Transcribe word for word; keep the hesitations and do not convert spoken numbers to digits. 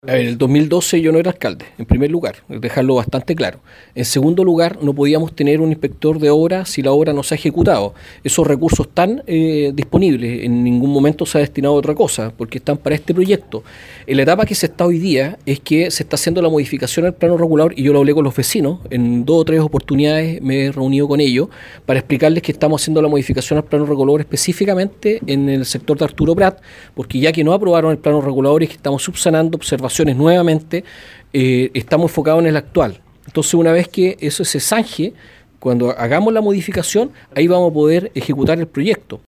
A ver, el dos mil doce yo no era alcalde, en primer lugar, dejarlo bastante claro. En segundo lugar, no podíamos tener un inspector de obra si la obra no se ha ejecutado. Esos recursos están eh, disponibles, en ningún momento se ha destinado a otra cosa, porque están para este proyecto. En la etapa que se está hoy día es que se está haciendo la modificación al plano regulador, y yo lo hablé con los vecinos, en dos o tres oportunidades me he reunido con ellos para explicarles que estamos haciendo la modificación al plano regulador específicamente en el sector de Arturo Prat, porque ya que no aprobaron el plano regulador y que estamos subsanando observaciones nuevamente, eh, estamos enfocados en el actual. Entonces, una vez que eso se zanje, cuando hagamos la modificación, ahí vamos a poder ejecutar el proyecto.